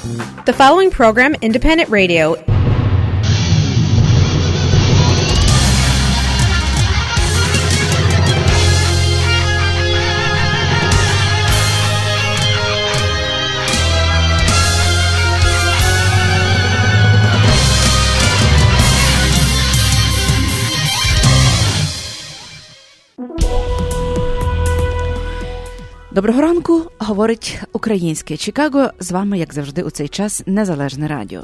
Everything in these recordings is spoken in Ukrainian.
The following program, Independent Radio. Доброго ранку, говорить українське Чикаго. З вами, як завжди, у цей час Незалежне радіо.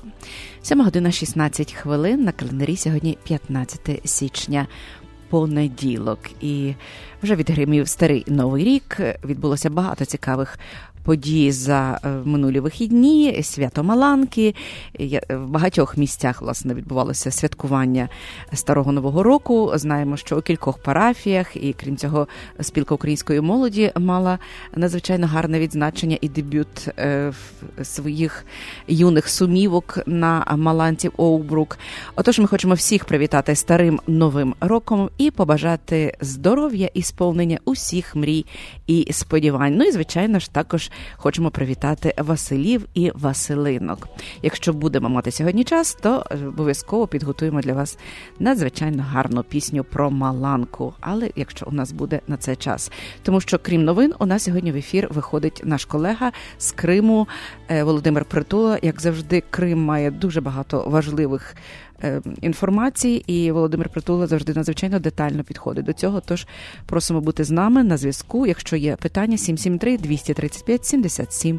7:16 на календарі сьогодні 15 січня, понеділок. І вже відгримів старий Новий рік. Відбулося багато цікавих подій за минулі вихідні, свято Маланки. В багатьох місцях, власне, відбувалося святкування Старого Нового року. Знаємо, що у кількох парафіях, і крім цього, спілка української молоді мала надзвичайно гарне відзначення і дебют своїх юних сумівок на Маланці Оукбрук. Отож, ми хочемо всіх привітати старим Новим роком і побажати здоров'я і сповнення усіх мрій і сподівань. Ну і, звичайно ж, також хочемо привітати Василів і Василинок. Якщо будемо мати сьогодні час, то обов'язково підготуємо для вас надзвичайно гарну пісню про Маланку. Але якщо у нас буде на це час. Тому що, крім новин, у нас сьогодні в ефір виходить наш колега з Криму Володимир Притула. Як завжди, Крим має дуже багато важливих інформації, і Володимир Притула завжди надзвичайно детально підходить до цього, тож просимо бути з нами на зв'язку, якщо є питання. 773-235-77-70.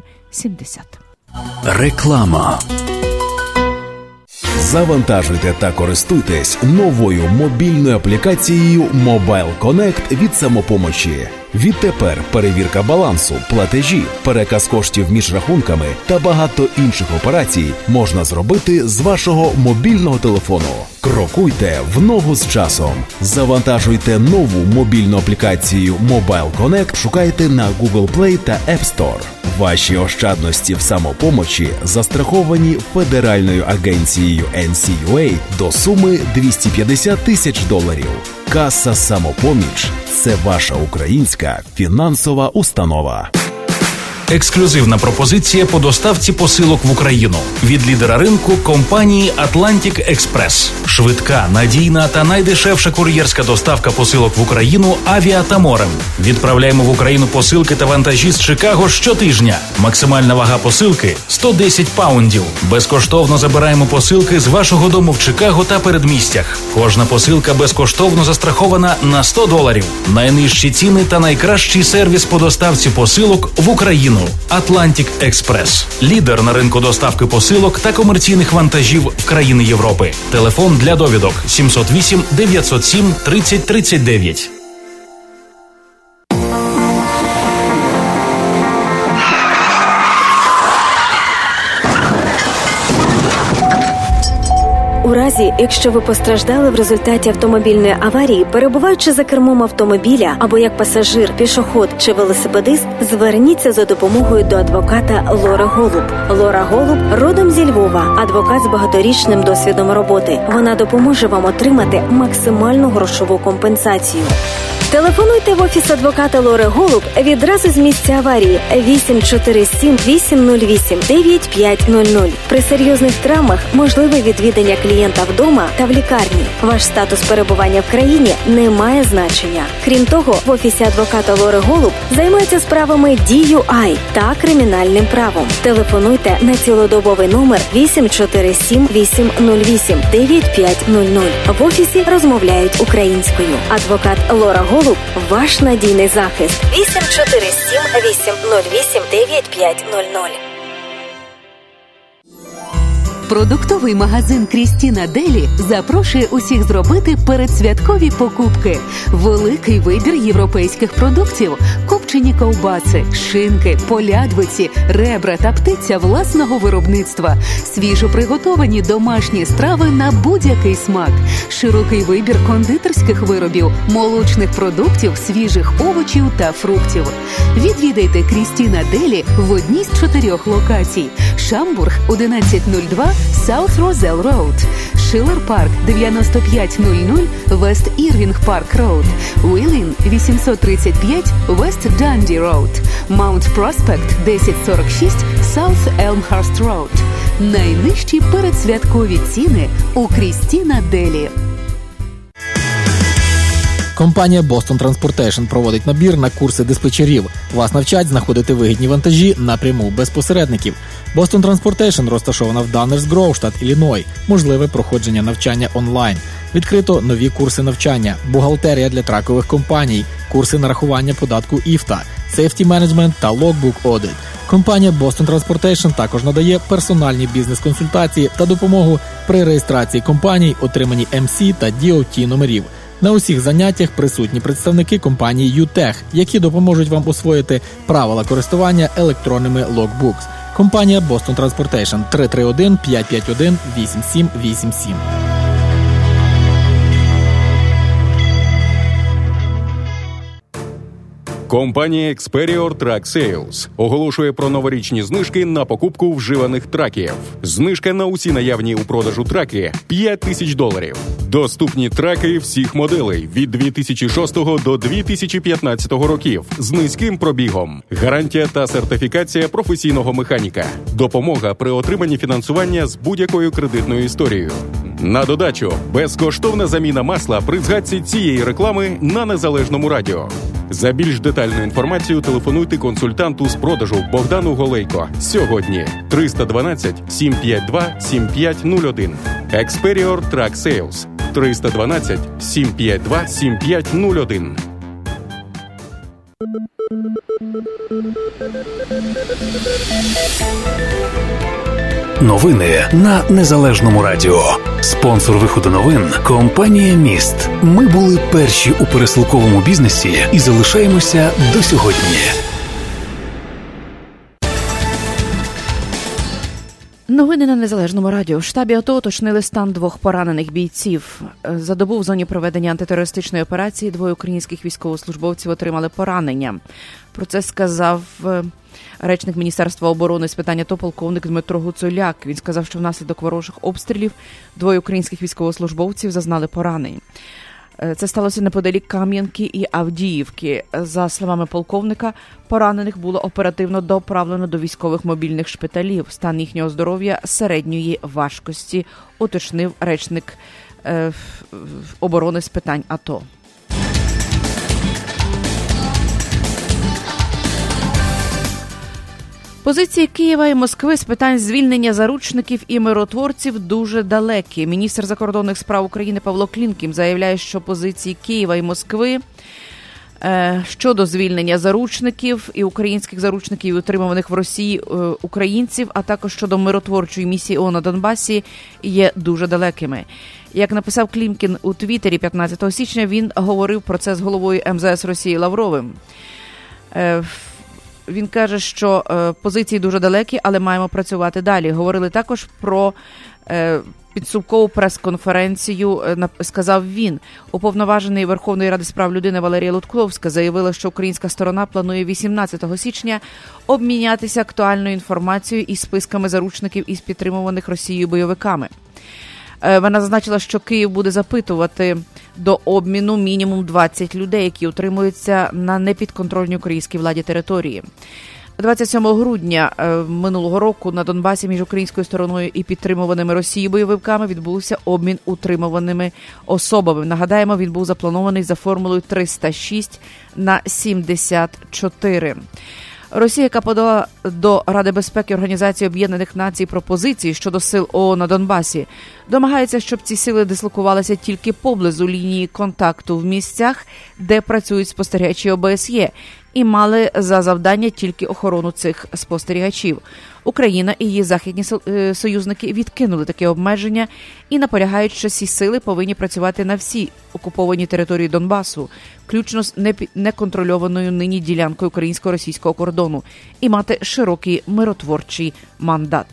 Реклама. Завантажуйте та користуйтесь новою мобільною аплікацією Mobile Connect від «Самопомочі». Відтепер перевірка балансу, платежі, переказ коштів між рахунками та багато інших операцій можна зробити з вашого мобільного телефону. Крокуйте в ногу з часом. Завантажуйте нову мобільну аплікацію Mobile Connect, шукайте на Google Play та App Store. Ваші ощадності в «Самопомочі» застраховані Федеральною агенцією NCUA до суми $250 тисяч. Каса «Самопоміч» – це ваша українська фінансова установа. Ексклюзивна пропозиція по доставці посилок в Україну від лідера ринку компанії Atlantic Express. Швидка, надійна та найдешевша кур'єрська доставка посилок в Україну авіа та морем. Відправляємо в Україну посилки та вантажі з Чикаго щотижня. Максимальна вага посилки – 110 паундів. Безкоштовно забираємо посилки з вашого дому в Чикаго та передмістях. Кожна посилка безкоштовно застрахована на $100. Найнижчі ціни та найкращий сервіс по доставці посилок в Україну. Atlantic Express. Лідер на ринку доставки посилок та комерційних вантажів в країни Європи. Телефон для довідок 708 907 3039. У разі, якщо ви постраждали в результаті автомобільної аварії, перебуваючи за кермом автомобіля або як пасажир, пішохід чи велосипедист, зверніться за допомогою до адвоката Лори Голуб. Лора Голуб родом зі Львова, адвокат з багаторічним досвідом роботи. Вона допоможе вам отримати максимальну грошову компенсацію. Телефонуйте в офіс адвоката Лори Голуб відразу з місця аварії 847-808-9500. При серйозних травмах можливе відвідання клієнта вдома та в лікарні. Ваш статус перебування в країні не має значення. Крім того, в офісі адвоката Лори Голуб займаються справами DUI та кримінальним правом. Телефонуйте на цілодобовий номер 847-808-9500. В офісі розмовляють українською. Адвокат Лора Голуб – ваш надійний захист. 847-808-9500. Продуктовий магазин «Крістіна Делі» запрошує усіх зробити передсвяткові покупки. Великий вибір європейських продуктів, копчені ковбаси, шинки, полядвиці, ребра та птиця власного виробництва, свіжо приготовані домашні страви на будь-який смак, широкий вибір кондитерських виробів, молочних продуктів, свіжих овочів та фруктів. Відвідайте «Крістіна Делі» в одній з 4 локацій. Шамбург, 1102, South Roselle Road, Шиллер Парк 9500 Вест Ірвінг Парк Роуд, Уілін 835 Вест Данді Роуд, Маунт Проспект 1046 Саут Елмхарст Роуд. Найнижчі передсвяткові ціни у Крістіна Делі. Компанія Boston Transportation проводить набір на курси диспетчерів. Вас навчать знаходити вигідні вантажі напряму без посередників. Boston Transportation розташована в Даннерс Гроув, штат Ілліной. Можливе проходження навчання онлайн. Відкрито нові курси навчання, бухгалтерія для тракових компаній, курси нарахування податку ІФТА, Safety Management та Logbook Audit. Компанія Boston Transportation також надає персональні бізнес-консультації та допомогу при реєстрації компаній, отриманні МС та DOT номерів. На усіх заняттях присутні представники компанії UTech, які допоможуть вам освоїти правила користування електронними Logbooks. Компанія Boston Transportation 331-551-8787. Компанія Experior Truck Sales оголошує про новорічні знижки на покупку вживаних траків. Знижка на усі наявні у продажу траки – $5000. Доступні траки всіх моделей від 2006 до 2015 років з низьким пробігом. Гарантія та сертифікація професійного механіка. Допомога при отриманні фінансування з будь-якою кредитною історією. На додачу – безкоштовна заміна масла при згадці цієї реклами на Незалежному радіо. За більш детальну інформацію телефонуйте консультанту з продажу Богдану Голейко сьогодні 312-752-7501. Experior Truck Sales 312-752-7501. Новини на Незалежному радіо. Спонсор виходу новин – компанія «Міст». Ми були перші у пересилковому бізнесі і залишаємося до сьогодні. Новини на Незалежному радіо. В штабі АТО уточнили стан 2 поранених бійців. За добу в зоні проведення антитерористичної операції 2 українських військовослужбовців отримали поранення. Про це сказав речник Міністерства оборони з питань АТО полковник Дмитро Гуцуляк. Він сказав, що внаслідок ворожих обстрілів 2 українських військовослужбовців зазнали поранень. Це сталося неподалік Кам'янки і Авдіївки. За словами полковника, поранених було оперативно доправлено до військових мобільних шпиталів. Стан їхнього здоров'я середньої важкості, уточнив речник оборони з питань АТО. Позиції Києва і Москви з питань звільнення заручників і миротворців дуже далекі. Міністр закордонних справ України Павло Клімкін заявляє, що позиції Києва і Москви щодо звільнення заручників і українських заручників, утримуваних в Росії українців, а також щодо миротворчої місії ООН на Донбасі, є дуже далекими. Як написав Клімкін у Твіттері 15 січня, він говорив про це з головою МЗС Росії Лавровим. Він каже, що позиції дуже далекі, але маємо працювати далі. Говорили також про підсумкову прес-конференцію, сказав він. Уповноважений Верховної Ради з прав людини Валерія Лутковська заявила, що українська сторона планує 18 січня обмінятися актуальною інформацією із списками заручників із підтримуваних Росією бойовиками. Вона зазначила, що Київ буде запитувати до обміну мінімум 20 людей, які утримуються на непідконтрольній українській владі території. 27 грудня минулого року на Донбасі між українською стороною і підтримуваними Росією бойовиками відбувся обмін утримуваними особами. Нагадаємо, він був запланований за формулою 306/74. Росія, яка подала до Ради безпеки Організації Об'єднаних Націй пропозиції щодо сил ООН на Донбасі, домагається, щоб ці сили дислокувалися тільки поблизу лінії контакту в місцях, де працюють спостерігачі ОБСЄ, і мали за завдання тільки охорону цих спостерігачів. Україна і її західні союзники відкинули таке обмеження і наполягають, що ці сили повинні працювати на всій окупованій території Донбасу, включно з неконтрольованою нині ділянкою українсько-російського кордону, і мати широкий миротворчий мандат.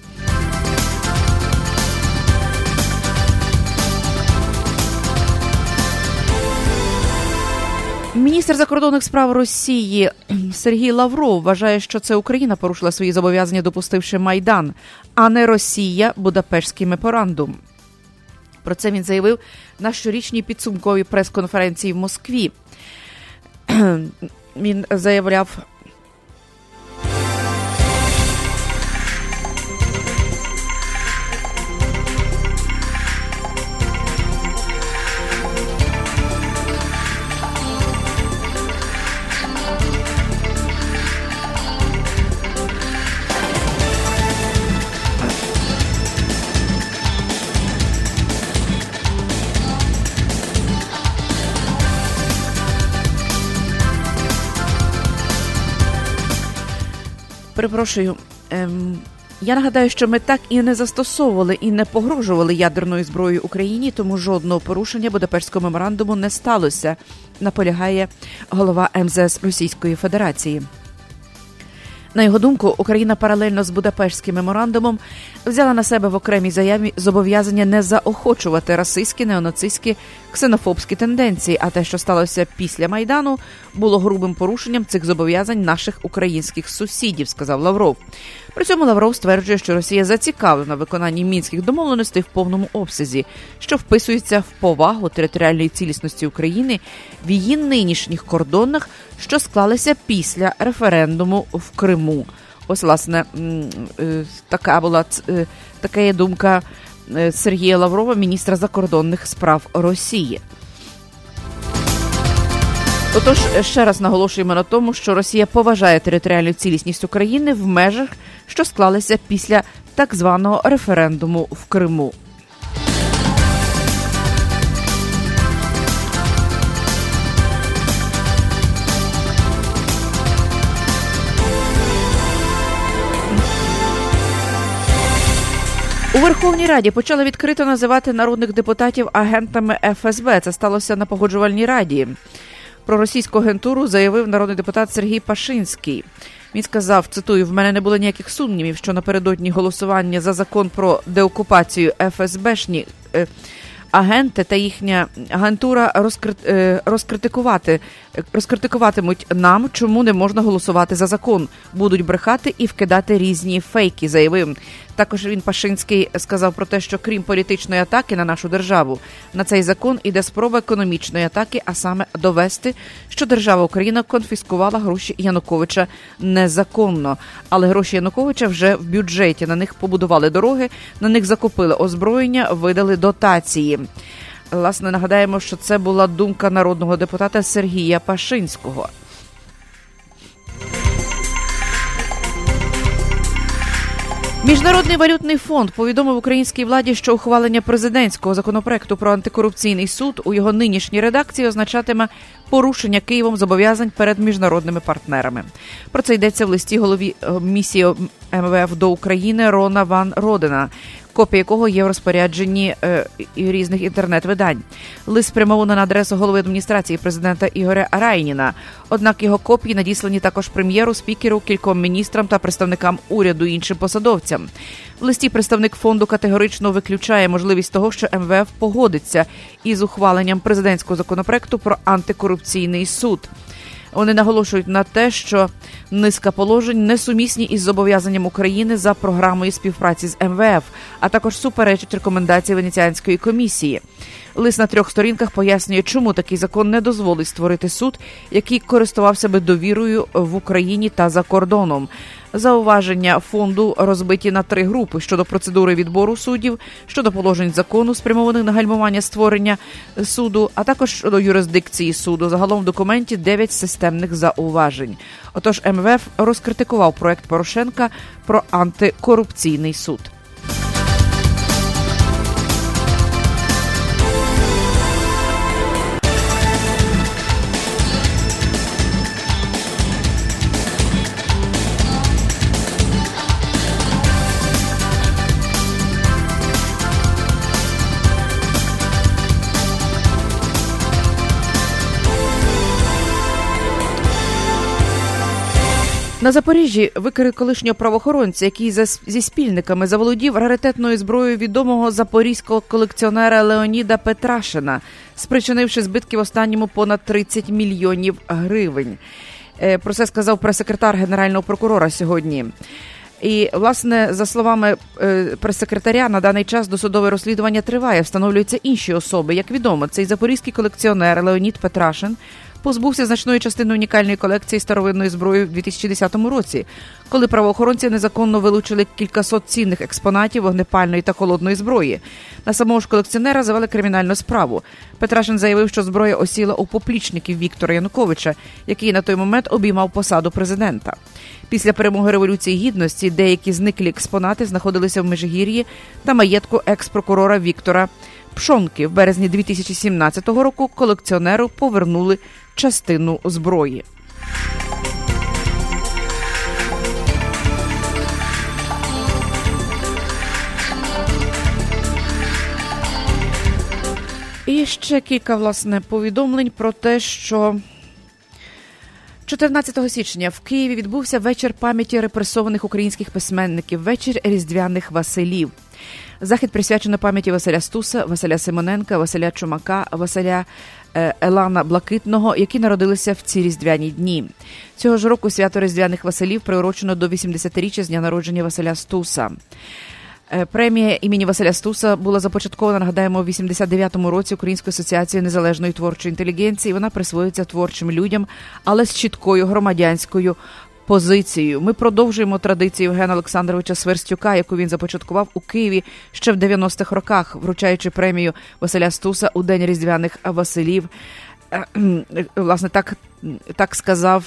Міністр закордонних справ Росії Сергій Лавров вважає, що це Україна порушила свої зобов'язання, допустивши Майдан, а не Росія – Будапештський меморандум. Про це він заявив на щорічній підсумковій прес-конференції в Москві. Він заявляв: перепрошую, я нагадаю, що ми так і не застосовували і не погрожували ядерною зброєю Україні, тому жодного порушення Будапештського меморандуму не сталося, наполягає голова МЗС Російської Федерації. На його думку, Україна паралельно з Будапештським меморандумом взяла на себе в окремій заяві зобов'язання не заохочувати расистські, неонацистські, ксенофобські тенденції, а те, що сталося після Майдану, було грубим порушенням цих зобов'язань наших українських сусідів, сказав Лавров. При цьому Лавров стверджує, що Росія зацікавлена в виконанні мінських домовленостей в повному обсязі, що вписується в повагу територіальної цілісності України в її нинішніх кордонах, що склалися після референдуму в Криму. Ось, власне, така є думка Сергія Лаврова, міністра закордонних справ Росії. Отож, ще раз наголошуємо на тому, що Росія поважає територіальну цілісність України в межах, що склалися після так званого референдуму в Криму. У Верховній Раді почали відкрито називати народних депутатів агентами ФСБ. Це сталося на Погоджувальній раді. Про російську агентуру заявив народний депутат Сергій Пашинський. Він сказав, цитую, «В мене не було ніяких сумнівів, що напередодні голосування за закон про деокупацію ФСБшні агенти та їхня агентура розкритикуватимуть нам, чому не можна голосувати за закон. Будуть брехати і вкидати різні фейки», заявив. Також він, Пашинський, сказав про те, що крім політичної атаки на нашу державу, на цей закон іде спроба економічної атаки, а саме довести, що держава Україна конфіскувала гроші Януковича незаконно. Але гроші Януковича вже в бюджеті, на них побудували дороги, на них закупили озброєння, видали дотації. Власне, нагадаємо, що це була думка народного депутата Сергія Пашинського. Міжнародний валютний фонд повідомив українській владі, що ухвалення президентського законопроекту про антикорупційний суд у його нинішній редакції означатиме порушення Києвом зобов'язань перед міжнародними партнерами. Про це йдеться в листі голові місії МВФ до України Рона Ван Родена, копія якого є в розпорядженні різних інтернет-видань. Лист спрямований на адресу голови адміністрації президента Ігоря Райніна. Однак його копії надіслані також прем'єру, спікеру, кільком міністрам та представникам уряду і іншим посадовцям. В листі представник фонду категорично виключає можливість того, що МВФ погодиться із ухваленням президентського законопроекту про антикорупційний суд. Вони наголошують на те, що низка положень несумісні із зобов'язанням України за програмою співпраці з МВФ, а також суперечать рекомендації Венеціанської комісії. Лист на 3 сторінках пояснює, чому такий закон не дозволить створити суд, який користувався би довірою в Україні та за кордоном. Зауваження фонду розбиті на 3 групи щодо процедури відбору суддів, щодо положень закону, спрямованих на гальмування створення суду, а також щодо юрисдикції суду. Загалом в документі 9 системних зауважень. Отож, МВФ розкритикував проект Порошенка про антикорупційний суд. На Запоріжжі викрили колишнього правоохоронця, який зі спільниками заволодів раритетною зброєю відомого запорізького колекціонера Леоніда Петрашина, спричинивши збитки в останньому понад 30 мільйонів гривень. Про це сказав прес-секретар Генерального прокурора сьогодні. І, власне, за словами прес-секретаря, на даний час досудове розслідування триває, встановлюються інші особи. Як відомо, цей запорізький колекціонер Леонід Петрашин позбувся значної частини унікальної колекції старовинної зброї в 2010 році, коли правоохоронці незаконно вилучили кількасот цінних експонатів вогнепальної та холодної зброї. На самого ж колекціонера завели кримінальну справу. Петрашин заявив, що зброя осіла у поплічників Віктора Януковича, який на той момент обіймав посаду президента. Після перемоги Революції Гідності деякі зниклі експонати знаходилися в Межигір'ї та маєтку екс-прокурора Віктора Пшонки. В березні 2017 року колекціонеру повернули частину зброї. І ще кілька, власне, повідомлень про те, що 14 січня в Києві відбувся вечір пам'яті репресованих українських письменників, вечір різдвяних Василів. Захід присвячено пам'яті Василя Стуса, Василя Симоненка, Василя Чумака, Василя Елана Блакитного, які народилися в ці різдвяні дні. Цього ж року свято різдвяних Василів приурочено до 80-річчя з дня народження Василя Стуса. Премія імені Василя Стуса була започаткована, нагадаємо, у 89-му році Українською асоціацією незалежної творчої інтелігенції. Вона присвоюється творчим людям, але з чіткою громадянською позицією. Ми продовжуємо традицію Євгена Олександровича Сверстюка, яку він започаткував у Києві ще в 90-х роках, вручаючи премію Василя Стуса у День різдвяних Василів. Власне, так сказав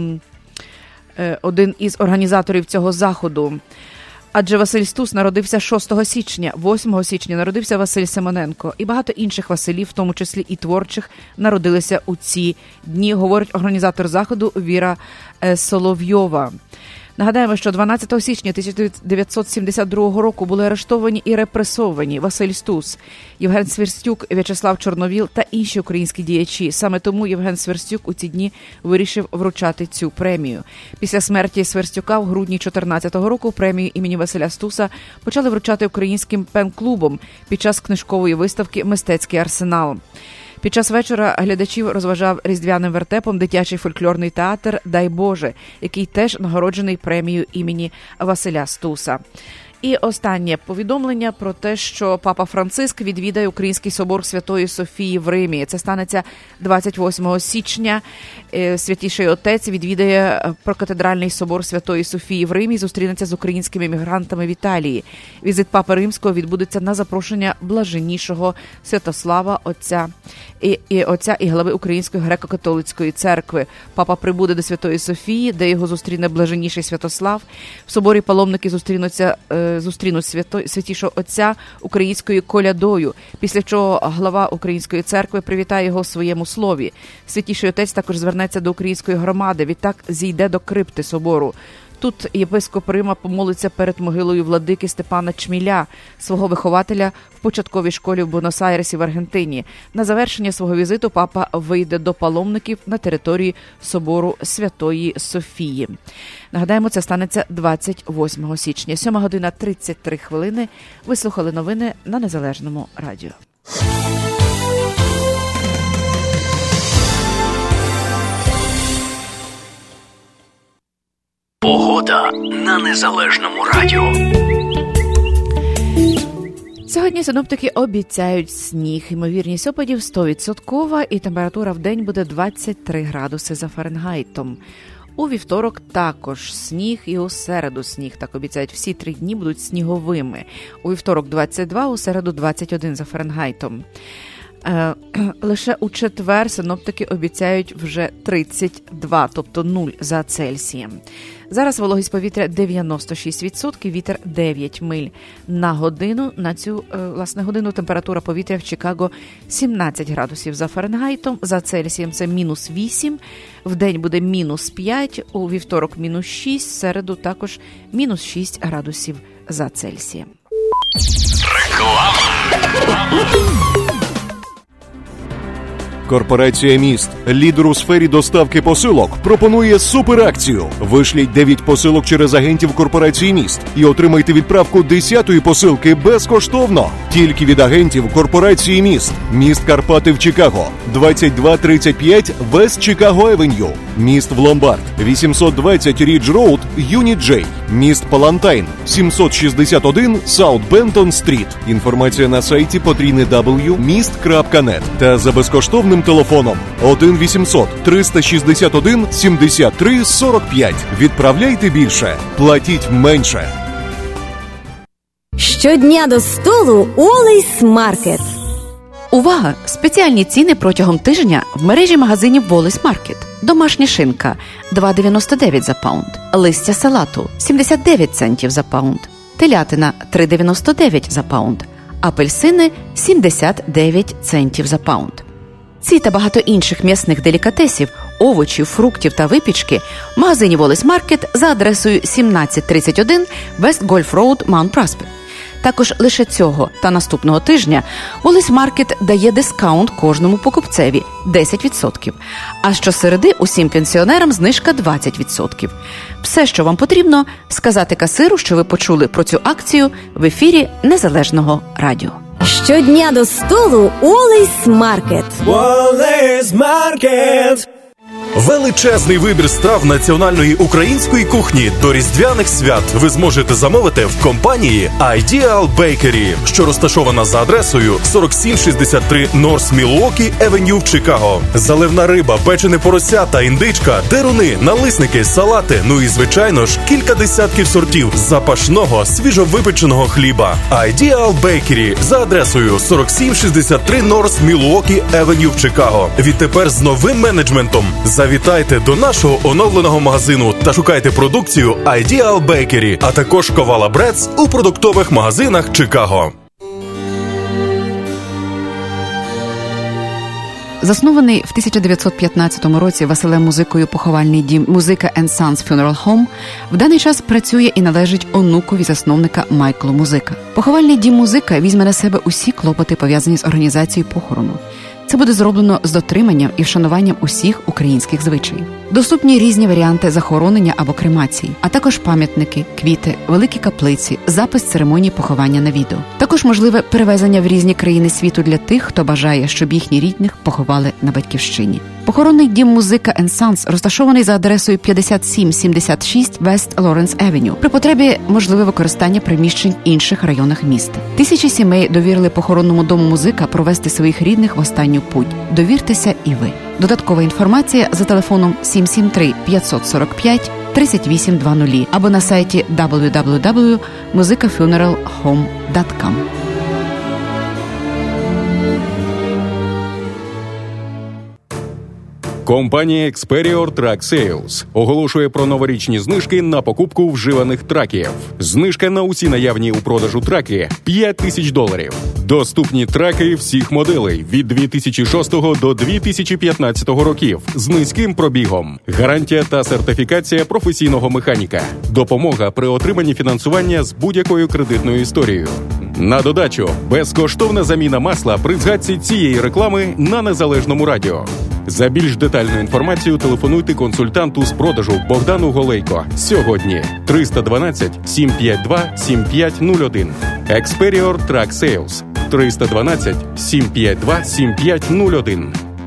один із організаторів цього заходу. Адже Василь Стус народився 6 січня, 8 січня народився Василь Симоненко. І багато інших Василів, в тому числі і творчих, народилися у ці дні, говорить організатор заходу Віра Соловйова. Нагадаємо, що 12 січня 1972 року були арештовані і репресовані Василь Стус, Євген Сверстюк, В'ячеслав Чорновіл та інші українські діячі. Саме тому Євген Сверстюк у ці дні вирішив вручати цю премію. Після смерті Сверстюка в грудні 2014 року премію імені Василя Стуса почали вручати українським пен-клубом під час книжкової виставки «Мистецький арсенал». Під час вечора глядачів розважав різдвяним вертепом дитячий фольклорний театр «Дай Боже», який теж нагороджений премією імені Василя Стуса. І останнє повідомлення про те, що Папа Франциск відвідає Український собор Святої Софії в Римі. Це станеться 28 січня. Святіший Отець відвідає прокатедральний собор Святої Софії в Римі і зустрінеться з українськими мігрантами в Італії. Візит Папи Римського відбудеться на запрошення блаженнішого Святослава, отця і глави Української греко-католицької церкви. Папа прибуде до Святої Софії, де його зустріне блаженніший Святослав. В соборі паломники зустрінуть Святішого Отця українською колядою, після чого глава Української церкви привітає його в своєму слові. Святіший Отець також звернеться до української громади, відтак зійде до крипти собору. Тут єпископ Рима помолиться перед могилою владики Степана Чміля, свого вихователя в початковій школі в Буенос-Айресі в Аргентині. На завершення свого візиту папа вийде до паломників на території собору Святої Софії. Нагадаємо, це станеться 28 січня. 7:33. Ви слухали новини на Незалежному радіо. Погода на Незалежному радіо. Сьогодні синоптики обіцяють сніг. Ймовірність опадів 100%, і температура в день буде 23 градуси за Фаренгейтом. У вівторок також сніг і у середу сніг. Так обіцяють, всі 3 дні будуть сніговими. У вівторок 22, у середу 21 за Фаренгейтом. Лише у четвер синоптики обіцяють вже 32, тобто 0 за Цельсієм. Зараз вологість повітря 96%, вітер 9 миль на годину. На цю, власне, годину температура повітря в Чикаго 17 градусів за Фаренгейтом, за Цельсієм це -8, вдень буде -5, у вівторок -6, в середу також -6 градусів за Цельсієм. Реклама. Корпорація «Міст», лідер у сфері доставки посилок, пропонує суперакцію. Вишліть 9 посилок через агентів корпорації «Міст» і отримайте відправку 10-ї посилки безкоштовно. Тільки від агентів корпорації «Міст». Міст Карпати в Чикаго. 2235 Вест Чикаго Евеню. Міст в Ломбард. 820 Рідж Роуд, Юніт Джей. міст Палантайн, 761 Саут Бентон Стріт. Інформація на сайті www.mist.net та за безкоштовним телефоном 1-800-361-73-45. Відправляйте більше, платіть менше. Щодня до столу Always Market. Увага! Спеціальні ціни протягом тижня в мережі магазинів Wallis Market. Домашня шинка – 2,99 за паунд. Листя салату – 79 центів за паунд. Телятина – 3,99 за паунд. Апельсини – 79 центів за паунд. Ці та багато інших м'ясних делікатесів, овочів, фруктів та випічки в магазині Wallis Market за адресою 1731 West Golf Road, Mount Prospect. Також лише цього та наступного тижня Wallis Market дає дискаунт кожному покупцеві – 10%, а щосереди усім пенсіонерам знижка 20%. Все, що вам потрібно – сказати касиру, що ви почули про цю акцію в ефірі Незалежного радіо. Щодня до столу Always Market. Wallis Market. Величезний вибір страв національної української кухні до різдвяних свят ви зможете замовити в компанії Ideal Bakery, що розташована за адресою 4763 North Milwaukee Avenue в Чикаго. Заливна риба, печене порося та індичка, деруни, налисники, салати, ну і, звичайно ж, кілька десятків сортів запашного, свіжовипеченого хліба. Ideal Bakery за адресою 4763 North Milwaukee Avenue в Чикаго. Відтепер з новим менеджментом. Завітайте до нашого оновленого магазину та шукайте продукцію Ideal Bakery, а також Ковала Бредс у продуктових магазинах Чикаго. Заснований в 1915 році Василем Музикою поховальний дім «Музика & Sons Funeral Home» в даний час працює і належить онукові засновника Майклу Музика. Поховальний дім «Музика» візьме на себе усі клопоти, пов'язані з організацією похорону. Це буде зроблено з дотриманням і вшануванням усіх українських звичаїв. Доступні різні варіанти захоронення або кремації, а також пам'ятники, квіти, великі каплиці, запис церемонії поховання на відео. Також можливе перевезення в різні країни світу для тих, хто бажає, щоб їхні рідних поховали на батьківщині. Похоронний дім «Музика & Sons» розташований за адресою 5776 West Lawrence Avenue. При потребі можливе використання приміщень в інших районах міста. Тисячі сімей довірили похоронному дому «Музика» провести своїх рідних в останню путь. Довіртеся і ви. Додаткова інформація за телефоном 773-545-3820 або на сайті www.musicafuneralhome.com. Компанія Experior Truck Sales оголошує про новорічні знижки на покупку вживаних траків. Знижка на усі наявні у продажу траки – $5,000. Доступні траки всіх моделей від 2006 до 2015 років з низьким пробігом. Гарантія та сертифікація професійного механіка. Допомога при отриманні фінансування з будь-якою кредитною історією. На додачу – безкоштовна заміна масла при згадці цієї реклами на Незалежному радіо. За більш детальну інформацію телефонуйте консультанту з продажу Богдану Голейко сьогодні 312-752-7501. Experior Truck Sales 312-752-7501.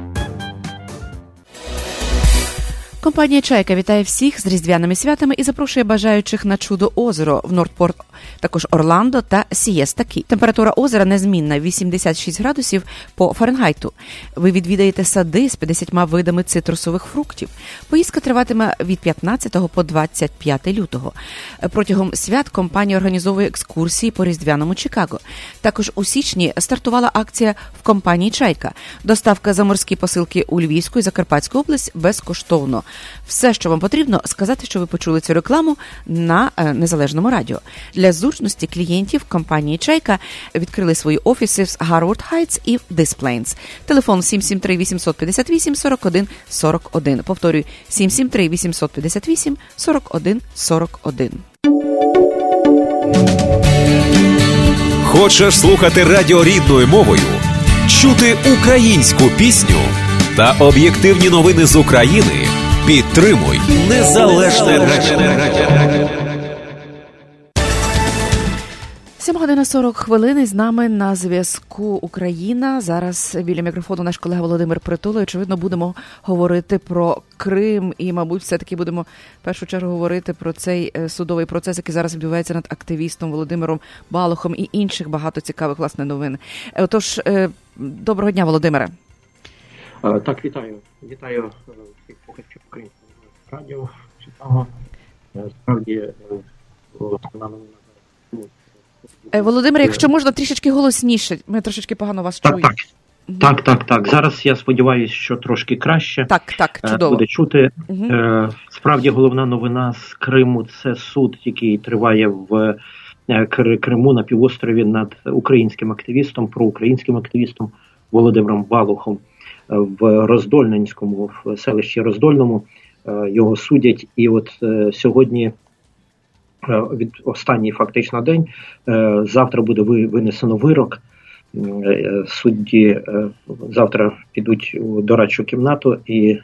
Компанія «Чайка» вітає всіх з різдвяними святами і запрошує бажаючих на чудо-озеро в Нортпорт, також Орландо та Сієста Кі. Температура озера незмінна – 86 градусів по Фаренгейту. Ви відвідаєте сади з 50 видами цитрусових фруктів. Поїздка триватиме від 15 по 25 лютого. Протягом свят компанія організовує екскурсії по різдвяному Чикаго. Також у січні стартувала акція в компанії «Чайка». Доставка за морські посилки у Львівську і Закарпатську область безкоштовно. Все, що вам потрібно, сказати, що ви почули цю рекламу на Незалежному радіо. Для зручності клієнтів компанії «Чайка» відкрили свої офіси в Гарвард Хайтс і в Des Plaines. Телефон 773-858-41-41. Повторюю, 773-858-41-41. Хочеш слухати радіо рідною мовою? Чути українську пісню та об'єктивні новини з України? Підтримуй Незалежне радіо. 7:40 і з нами на зв'язку Україна. Зараз біля мікрофону наш колега Володимир Притула. Очевидно, будемо говорити про Крим і, мабуть, все-таки будемо в першу чергу говорити про цей судовий процес, який зараз відбувається над активістом Володимиром Балухом і інших багато цікавих, власне, новин. Отож, доброго дня, Володимире. Так, вітаю. Вітаю всіх слухачів Українського радіо. Читаго. Справді, Володимир, якщо можна, трішечки голосніше. Ми трошечки погано вас чуємо. Так. Зараз я сподіваюся, що трошки краще. Так, чудово. Буде чути. Справді, головна новина з Криму – це суд, який триває в Криму на півострові над українським активістом, проукраїнським активістом Володимиром Балухом в Роздольненському, в селищі Роздольному. Його судять. І от сьогодні від останній фактично день, завтра буде винесено вирок. Судді завтра підуть у дорадчу кімнату, і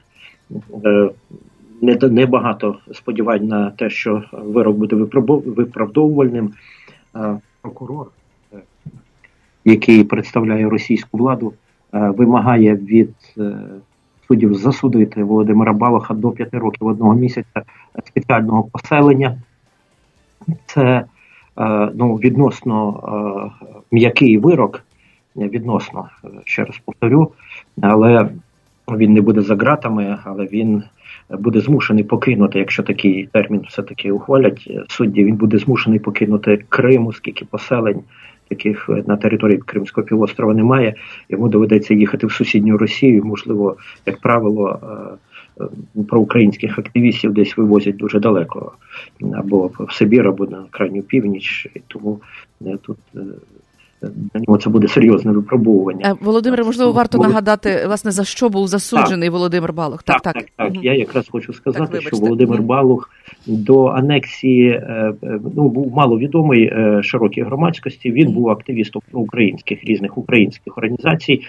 небагато сподівань на те, що вирок буде виправдовувальним. Прокурор, який представляє російську владу, вимагає від суддів засудити Володимира Балуха до 5 років 1 місяця спеціального поселення. Це відносно м'який вирок, відносно, ще раз повторю, але він не буде за ґратами, але він буде змушений покинути, якщо такий термін все-таки ухвалять судді, він буде змушений покинути Крим, оскільки поселень таких на території Кримського півострова немає. Йому доведеться їхати в сусідню Росію, можливо, як правило, проукраїнських активістів десь вивозять дуже далеко, або в Сибір, або на крайню північ, і тому тут на нього це буде серйозне випробовування. Володимире, можливо, варто нагадати, власне, за що був засуджений Володимир Балух. Так. Я якраз хочу сказати, що Володимир Балух до анексії був маловідомий широкій громадськості. Він був активістом проукраїнських, різних українських організацій,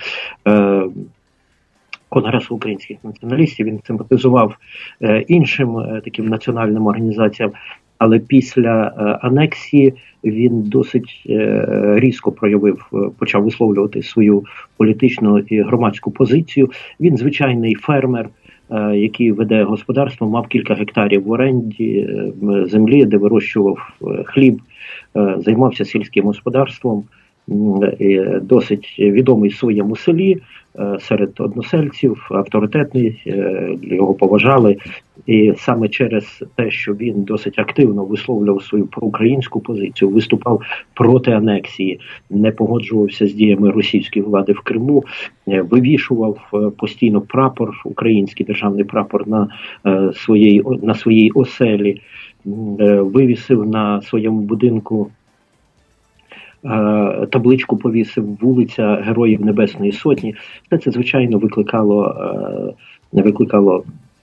Конгресу українських націоналістів. Він симпатизував іншим таким національним організаціям. Але після анексії він досить різко почав висловлювати свою політичну і громадську позицію. Він звичайний фермер, який веде господарство, мав кілька гектарів в оренді землі, де вирощував хліб, займався сільським господарством, досить відомий в своєму селі, серед односельців, авторитетний, його поважали. І саме через те, що він досить активно висловлював свою проукраїнську позицію, виступав проти анексії, не погоджувався з діями російської влади в Криму, вивішував постійно прапор, український державний прапор на своїй оселі, вивісив на своєму будинку табличку, повісив «Вулиця Героїв Небесної Сотні». Все це, звичайно, викликало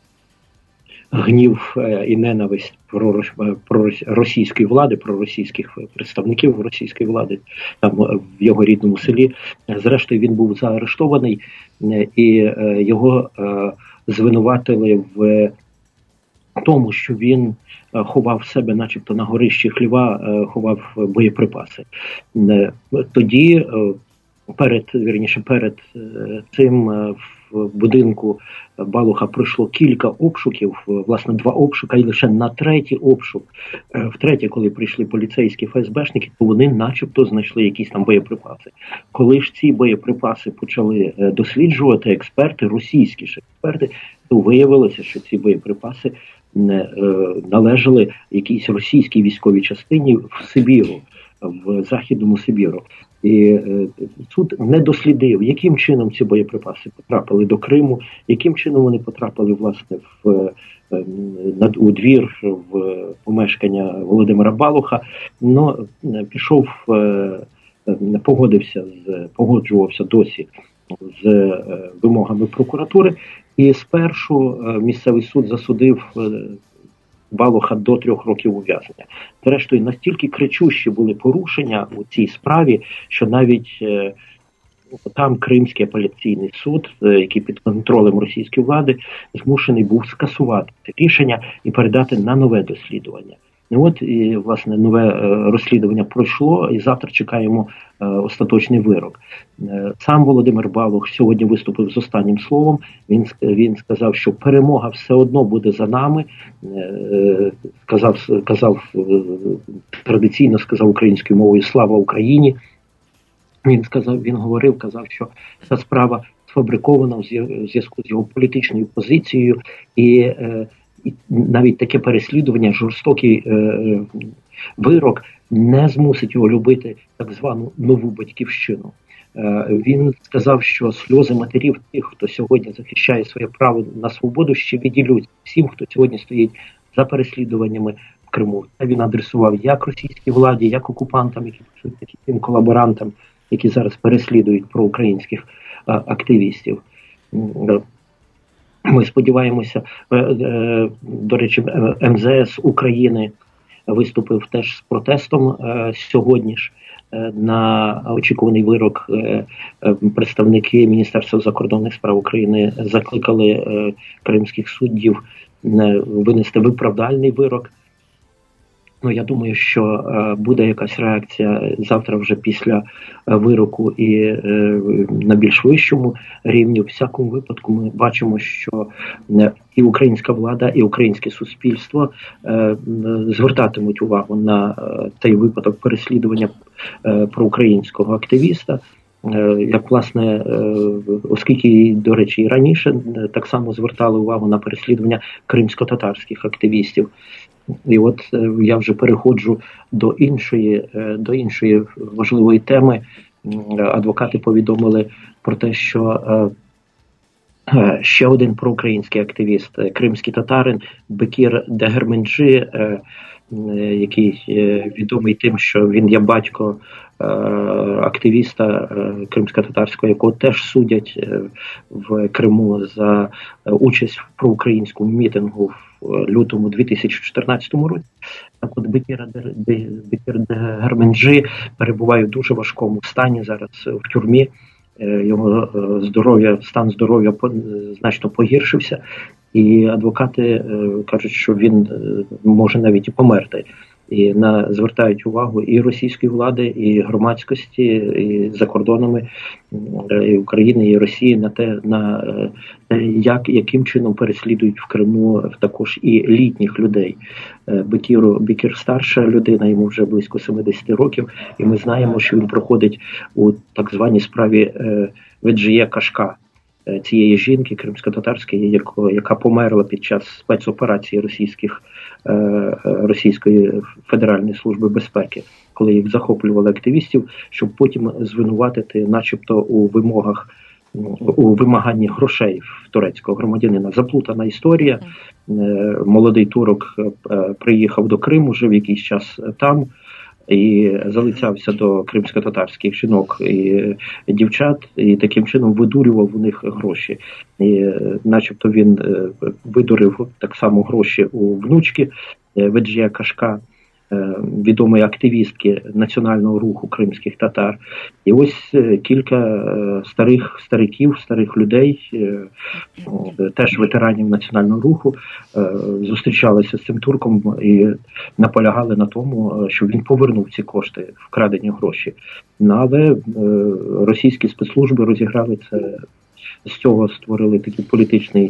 гнів і ненависть про російської влади, про російських представників російської влади там в його рідному селі. Зрештою, він був заарештований, і його звинуватили в тому, що він ховав себе, начебто на горищі хліва, ховав боєприпаси. Тоді, перед цим в будинку Балуха пройшло кілька обшуків, власне, 2 обшука, і лише на 3-й обшук, втретє, коли прийшли поліцейські ФСБшники, то вони начебто знайшли якісь там боєприпаси. Коли ж ці боєприпаси почали досліджувати експерти, російські ж експерти, то виявилося, що ці боєприпаси належали якійсь російській військовій частині в Сибіру, в Західному Сибіру. І суд не дослідив, яким чином ці боєприпаси потрапили до Криму, яким чином вони потрапили, власне, у двір, в помешкання Володимира Балуха. Но погоджувався досі з вимогами прокуратури. І спершу місцевий суд засудив Балуха до 3 років ув'язнення. Зрештою, настільки кричущі були порушення у цій справі, що навіть там Кримський апеляційний суд, який під контролем російської влади, змушений був скасувати це рішення і передати на нове дослідження. От і, власне, нове розслідування пройшло, і завтра чекаємо остаточний вирок. Сам Володимир Балух сьогодні виступив з останнім словом. Він сказав, що перемога все одно буде за нами. Традиційно сказав українською мовою «Слава Україні». Він казав, що ця справа сфабрикована в зв'язку з його політичною позицією, і навіть таке переслідування, жорстокий вирок не змусить його любити так звану нову батьківщину. Він сказав, що сльози матерів тих, хто сьогодні захищає своє право на свободу, ще відділють всім, хто сьогодні стоїть за переслідуваннями в Криму. Та він адресував як російській владі, як окупантам, які тим колаборантам, які зараз переслідують проукраїнських активістів. Ми сподіваємося, до речі, МЗС України виступив теж з протестом сьогодні ж на очікуваний вирок. Представники Міністерства закордонних справ України закликали кримських суддів винести виправдальний вирок. Я думаю, що буде якась реакція завтра вже після вироку і на більш вищому рівні. У всякому випадку ми бачимо, що і українська влада, і українське суспільство звертатимуть увагу на цей випадок переслідування проукраїнського активіста. Як, власне, оскільки, до речі, і раніше так само звертали увагу на переслідування кримсько-татарських активістів. І от я вже переходжу до іншої важливої теми. Адвокати повідомили про те, що ще один проукраїнський активіст, кримський татарин Бекір Дегерменджи, який відомий тим, що він є батько активіста кримсько-татарського, якого теж судять в Криму за участь в проукраїнському мітингу в лютому 2014 році. Так от Бекір Дегерменджи перебуває в дуже важкому стані зараз в тюрмі. Його стан здоров'я значно погіршився. І адвокати кажуть, що він може навіть і померти. І звертають увагу і російської влади, і громадськості, і за кордонами і України, і Росії на те, яким чином переслідують в Криму також і літніх людей. Бекір старша людина, йому вже близько 70 років, і ми знаємо, що він проходить у так званій справі Веджіє Кашка, цієї жінки кримсько-татарської, яка померла під час спецоперації Російської Федеральної служби безпеки, коли їх захоплювали активістів, щоб потім звинуватити начебто у вимаганні грошей в турецького громадянина. Заплутана історія. Молодий турок приїхав до Криму, жив якийсь час там, і залицявся до кримсько-татарських жінок і дівчат, і таким чином видурював у них гроші. І начебто він видурив так само гроші у внучки Веджія Кашка, відомої активістки національного руху кримських татар. І ось кілька старих людей, теж ветеранів національного руху, зустрічалися з цим турком і наполягали на тому, щоб він повернув ці кошти, вкрадені гроші. Але російські спецслужби розіграли це, з цього створили такий політичний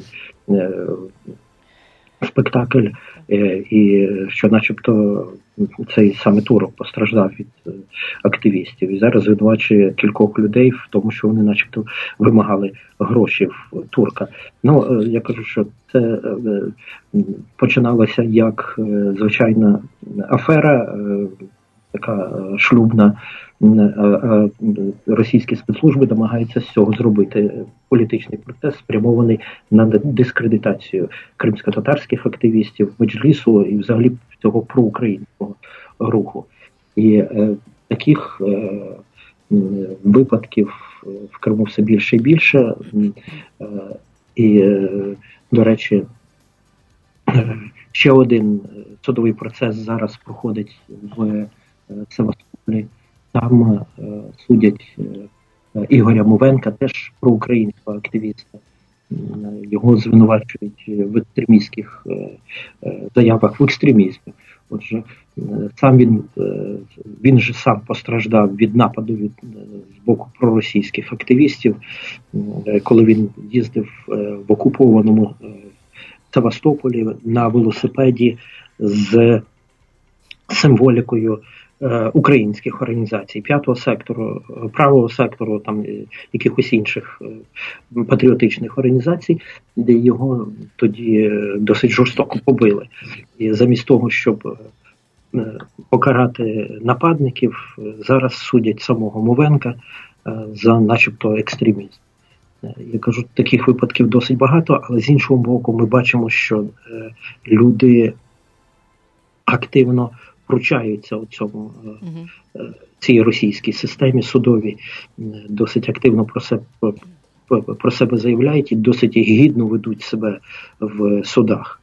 спектакль, і що начебто цей саме турок постраждав від активістів. І зараз звинувачує кількох людей в тому, що вони начебто вимагали гроші в турка. Я кажу, що це починалося як звичайна афера, така шлюбна. Російські спецслужби намагаються з цього зробити політичний протест, спрямований на дискредитацію кримсько-татарських активістів, меджлісу і взагалі цього проукраїнського руху. І таких випадків в Криму все більше і більше. І, до речі, ще один судовий процес зараз проходить в Севастополі. Там судять Ігоря Мовенка, теж проукраїнського активіста. його звинувачують в екстремістських заявах, в екстремізмі. Отже, сам він же сам постраждав від нападу з боку проросійських активістів, коли він їздив в окупованому Севастополі на велосипеді з символікою українських організацій, п'ятого сектору, правого сектору, там якихось інших патріотичних організацій, де його тоді досить жорстоко побили. І замість того, щоб покарати нападників, зараз судять самого Мовенка за начебто екстремізм. Я кажу, таких випадків досить багато, але з іншого боку ми бачимо, що люди активно вручаються у цій російській системі судовій, досить активно про себе заявляють і досить гідно ведуть себе в судах.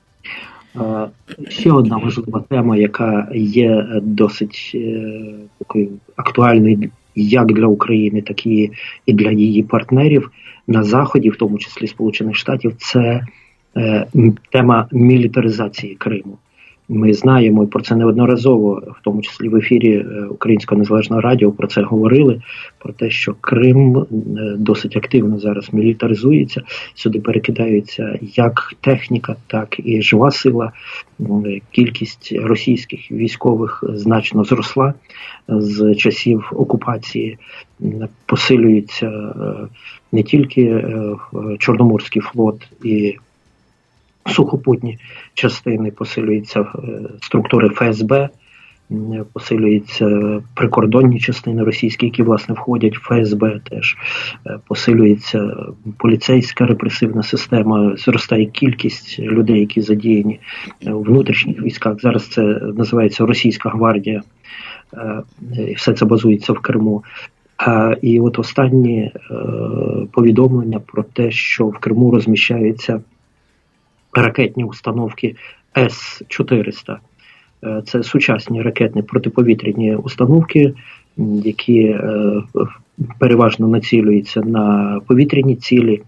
Ще одна важлива тема, яка є досить такою актуальною як для України, так і для її партнерів на Заході, в тому числі Сполучених Штатів, це тема мілітаризації Криму. Ми знаємо, і про це неодноразово, в тому числі в ефірі Українського незалежного радіо, про це говорили, про те, що Крим досить активно зараз мілітаризується, сюди перекидаються як техніка, так і жива сила. Кількість російських військових значно зросла з часів окупації, посилюється не тільки Чорноморський флот і сухопутні частини, посилюються структури ФСБ, посилюються прикордонні частини російські, які, власне, входять в ФСБ теж, посилюється поліцейська репресивна система, зростає кількість людей, які задіяні у внутрішніх військах. Зараз це називається Російська гвардія, і все це базується в Криму. І от останні повідомлення про те, що в Криму розміщаються ракетні установки С-400. Це сучасні ракетні протиповітряні установки, які переважно націлюються на повітряні цілі.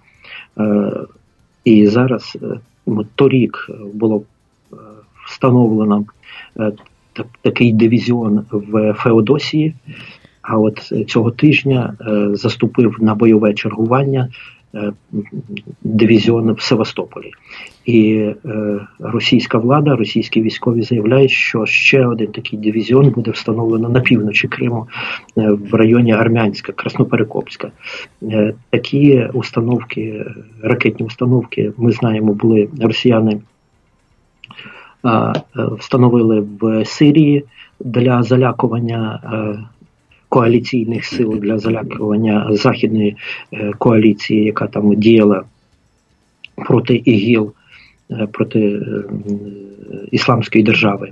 І зараз, торік було встановлено такий дивізіон в Феодосії, а от цього тижня заступив на бойове чергування дивізіон в Севастополі. І російська влада, російські військові заявляють, що ще один такий дивізіон буде встановлено на півночі Криму, в районі Армянська, Красноперекопська. Такі установки, ракетні установки, ми знаємо, були росіяни встановили в Сирії для залякування коаліційних сил, для залякування західної коаліції, яка там діяла проти ІГІЛ, проти Ісламської держави.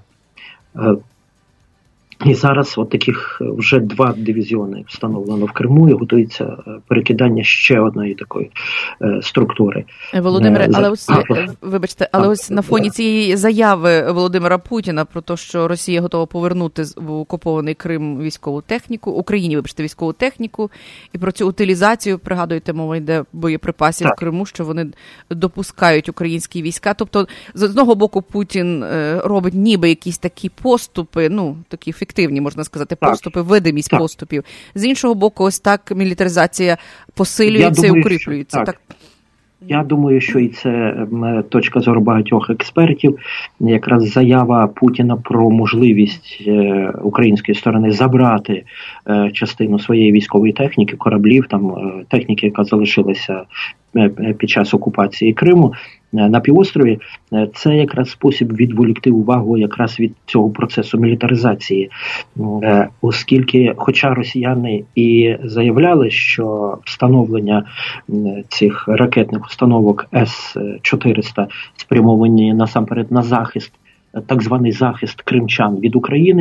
І зараз от таких вже 2 дивізіони встановлено в Криму і готується перекидання ще одної такої структури. Володимире, але ось на фоні цієї заяви Володимира Путіна про те, що Росія готова повернути в окупований Крим військову техніку, Україні, військову техніку, і про цю утилізацію, пригадуєте, мова йде боєприпасів в Криму, що вони допускають українські війська. Тобто, з одного боку, Путін робить ніби якісь такі поступи, такі фіктивні, можна сказати, поступи, видимість поступів. З іншого боку, ось так мілітаризація посилюється і укріплюється. Я думаю, що і це точка зору багатьох експертів. Якраз заява Путіна про можливість української сторони забрати частину своєї військової техніки, кораблів, там техніки, яка залишилася під час окупації Криму на півострові, це якраз спосіб відволікти увагу якраз від цього процесу мілітаризації. Оскільки, хоча росіяни і заявляли, що встановлення цих ракетних установок С-400 спрямовані насамперед на захист, так званий захист кримчан від України,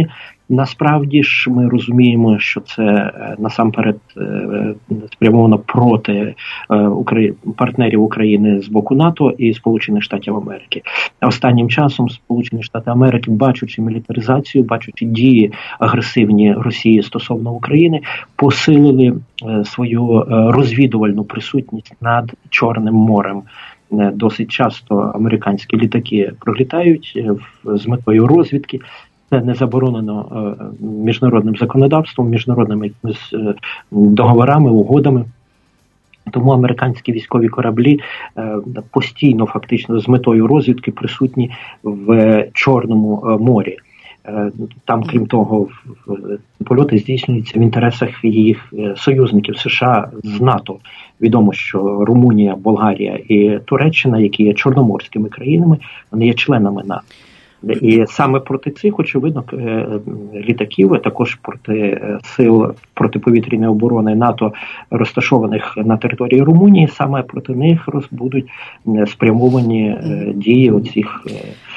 Насправді ж ми розуміємо, що це насамперед спрямовано проти партнерів України з боку НАТО і Сполучених Штатів Америки. Останнім часом Сполучені Штати Америки, бачучи мілітаризацію, бачучи дії агресивні Росії стосовно України, посилили свою розвідувальну присутність над Чорним морем. Досить часто американські літаки пролітають з метою розвідки. Це не заборонено міжнародним законодавством, міжнародними договорами, угодами. Тому американські військові кораблі постійно, фактично, з метою розвідки присутні в Чорному морі. Там, крім того, польоти здійснюються в інтересах їх союзників США з НАТО. Відомо, що Румунія, Болгарія і Туреччина, які є чорноморськими країнами, вони є членами НАТО. І саме проти цих, очевидно, літаків, а також проти сил протиповітряної оборони НАТО, розташованих на території Румунії, саме проти них будуть спрямовані дії оцих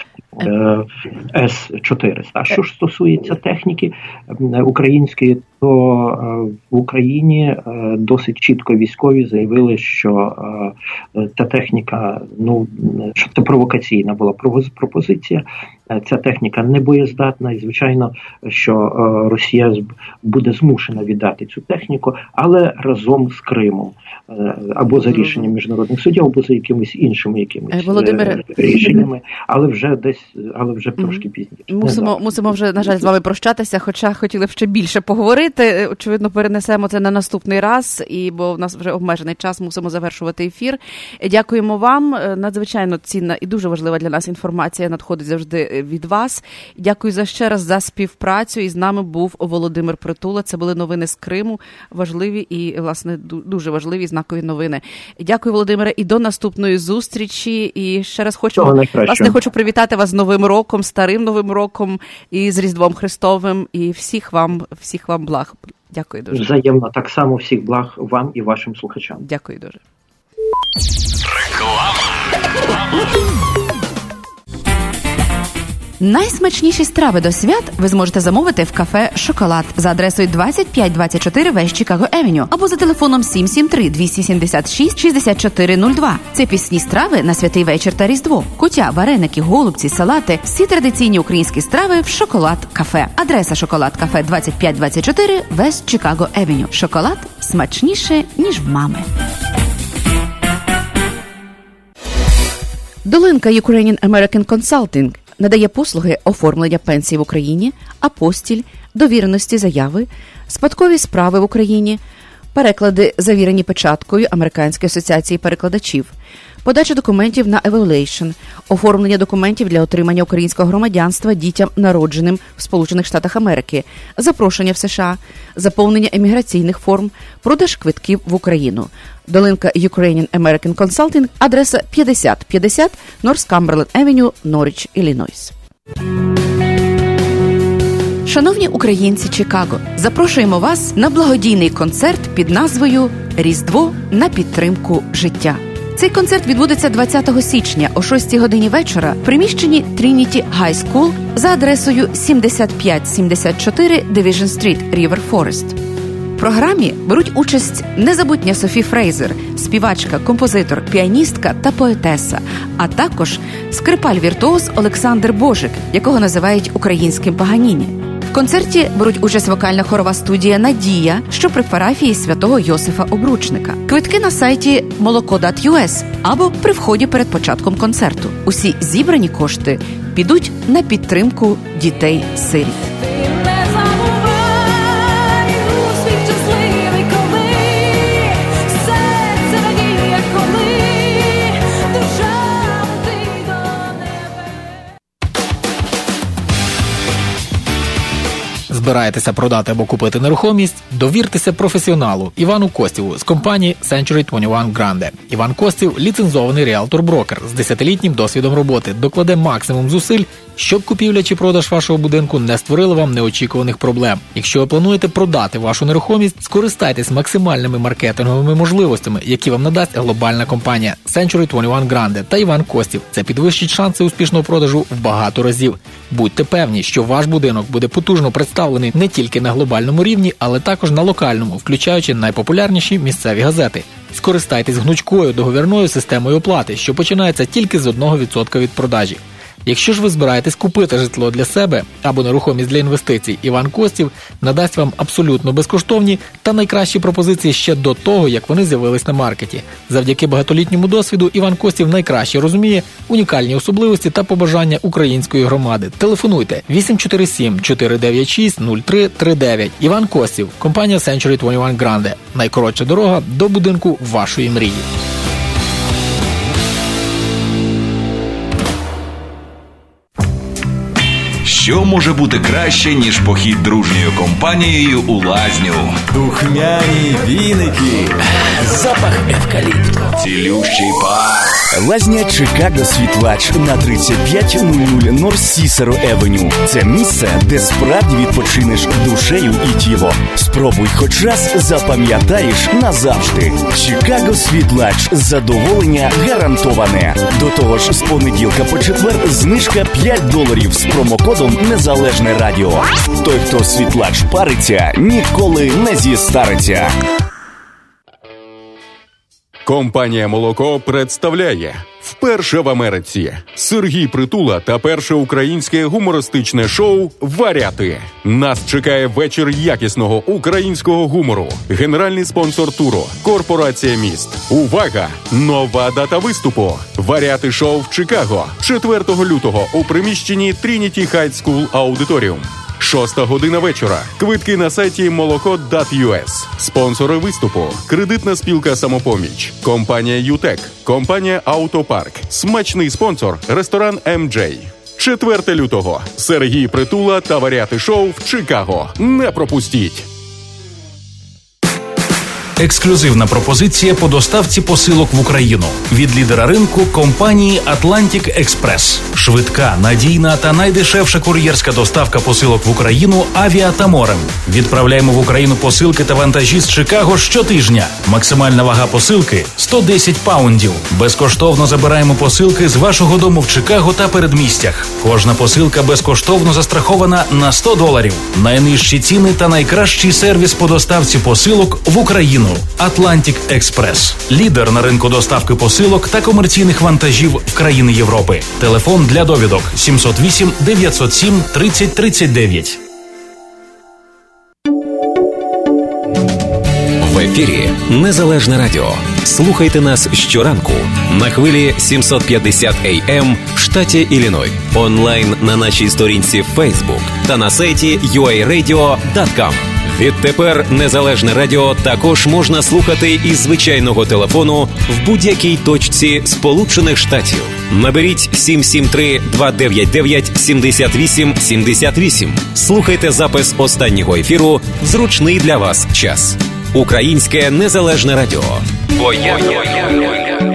С-400. А що ж стосується техніки української, то в Україні досить чітко військові заявили, що та техніка, що це провокаційна була пропозиція, ця техніка не боєздатна, і звичайно, що Росія буде змушена віддати цю техніку, але разом з Кримом, або за рішенням міжнародних судів, або за якимись іншими рішеннями, але вже трошки пізніше. Мусимо вже, на жаль, з вами прощатися, хоча хотіли б ще більше поговорити. Очевидно, перенесемо це на наступний раз, бо в нас вже обмежений час, мусимо завершувати ефір. Дякуємо вам. Надзвичайно цінна і дуже важлива для нас інформація надходить завжди від вас. Дякую ще раз за співпрацю. І з нами був Володимир Притула. Це були новини з Криму. Важливі і, власне, дуже важливі знакові новини. Дякую, Володимире, і до наступної зустрічі. І ще раз хочу привітати вас з Новим роком, старим Новим роком і з Різдвом Христовим. І всіх вам благ. Дякую дуже. Взаємно. Так само всіх благ вам і вашим слухачам. Дякую дуже. Найсмачніші страви до свят ви зможете замовити в кафе «Шоколад» за адресою 2524 West Chicago Avenue або за телефоном 773-276-6402. Це пісні страви на святий вечір та Різдво. Куття, вареники, голубці, салати – всі традиційні українські страви в «Шоколад Кафе». Адреса «Шоколад Кафе» 2524 West Chicago Avenue. Шоколад смачніше, ніж в мами. Долинка Ukrainian American Consulting надає послуги оформлення пенсій в Україні, апостіль, довіреності заяви, спадкові справи в Україні, переклади, завірені печаткою Американської асоціації перекладачів, подача документів на evaluation, оформлення документів для отримання українського громадянства дітям, народженим в Сполучених Штатах Америки, запрошення в США, заповнення еміграційних форм, продаж квитків в Україну. Долинка Ukrainian American Consulting, адреса 5050 North Cumberland Avenue, Норріч, Іллінойс. Шановні українці Чикаго, запрошуємо вас на благодійний концерт під назвою «Різдво на підтримку життя». Цей концерт відбудеться 20 січня о 6 годині вечора в приміщенні Trinity High School за адресою 7574 Division Street, River Forest. В програмі беруть участь незабутня Софі Фрейзер, співачка, композитор, піаністка та поетеса, а також скрипаль-віртуоз Олександр Божик, якого називають українським Паганіні. В концерті беруть участь вокально-хорова студія «Надія», що при парафії святого Йосифа Обручника. Квитки на сайті moloko.us або при вході перед початком концерту. Усі зібрані кошти підуть на підтримку дітей-сиріт. збираєтеся продати або купити нерухомість, довіртеся професіоналу Івану Костєву з компанії Century 21 Grande. Іван Костєв – ліцензований ріалтор-брокер з 10-літнім досвідом роботи, докладе максимум зусиль, щоб купівля чи продаж вашого будинку не створила вам неочікуваних проблем. Якщо ви плануєте продати вашу нерухомість, скористайтесь максимальними маркетинговими можливостями, які вам надасть глобальна компанія Century 21 Grande та Іван Костєв. Це підвищить шанси успішного продажу в багато разів. Будьте певні, що ваш будинок буде потужно представлений не тільки на глобальному рівні, але також на локальному, включаючи найпопулярніші місцеві газети. Скористайтесь гнучкою договірною системою оплати, що починається тільки з 1% від продажі. Якщо ж ви збираєтесь купити житло для себе або нерухомість для інвестицій, Іван Костєв надасть вам абсолютно безкоштовні та найкращі пропозиції ще до того, як вони з'явились на маркеті. Завдяки багатолітньому досвіду Іван Костєв найкраще розуміє унікальні особливості та побажання української громади. Телефонуйте 847-496-0339. Іван Костєв, компанія Century 21 Grande. Найкоротша дорога до будинку вашої мрії. Що може бути краще, ніж похід дружньою компанією у лазню? Духмяні віники, запах евкаліпту, Цілющий пар. лазня Чикаго Світлач на 3500 Норс Сісеро Евеню. Це місце, де справді відпочинеш душею і тіло. Спробуй хоч раз, запам'ятаєш назавжди. Чикаго Світлач. Задоволення гарантоване. До того ж, з понеділка по четвер знижка $5 з промокодом «Незалежне радіо». Той, хто Світлач париться, ніколи не зістариться. Компанія «Молоко» представляє вперше в Америці Сергій Притула та перше українське гумористичне шоу «Варіати». Нас чекає вечір якісного українського гумору. Генеральний спонсор туру – Корпорація міст. Увага! Нова дата виступу. «Варіати» шоу в Чикаго 4 лютого у приміщенні Trinity High School Auditorium. 6 година вечора. Квитки на сайті молоко.us. Спонсори виступу. Кредитна спілка «Самопоміч», компанія «Ютек», компанія «Автопарк». Смачний спонсор – ресторан «МД». 4 лютого. Сергій Притула та «Варіати» шоу в Чикаго. Не пропустіть! Ексклюзивна пропозиція по доставці посилок в Україну від лідера ринку компанії Atlantic Express. Швидка, надійна та найдешевша кур'єрська доставка посилок в Україну авіа та морем. Відправляємо в Україну посилки та вантажі з Чикаго щотижня. Максимальна вага посилки – 110 паундів. Безкоштовно забираємо посилки з вашого дому в Чикаго та передмістях. Кожна посилка безкоштовно застрахована на $100. Найнижчі ціни та найкращий сервіс по доставці посилок в Україну. Atlantic Express. Лідер на ринку доставки посилок та комерційних вантажів в країни Європи. Телефон для довідок 708 907 30 39. В ефірі Незалежне радіо. Слухайте нас щоранку на хвилі 750 AM в штаті Ілліной. Онлайн на нашій сторінці Facebook та на сайті uaradio.com. Відтепер Незалежне радіо також можна слухати із звичайного телефону в будь-якій точці Сполучених Штатів. Наберіть 773-299-78-78. Слухайте запис останнього ефіру в зручний для вас час. Українське Незалежне радіо. Бо я